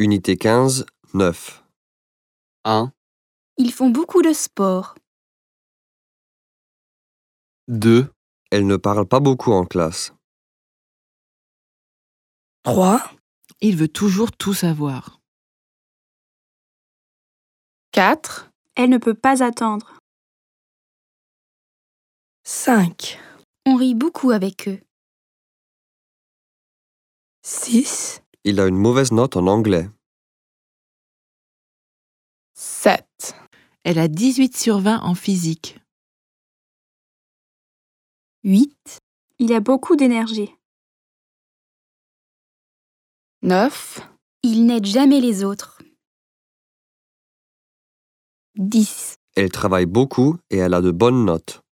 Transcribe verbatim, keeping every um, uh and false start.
Unité quinze, neuf. un, Ils font beaucoup de sport. deux, Elle ne parle pas beaucoup en classe. trois, Il veut toujours tout savoir. quatre. Elle ne peut pas attendre. cinq, On rit beaucoup avec eux. six, Il a une mauvaise note en anglais. sept. Elle a dix-huit sur vingt en physique. huit. Il a beaucoup d'énergie. neuf. Il n'aide jamais les autres. dix. Elle travaille beaucoup et elle a de bonnes notes.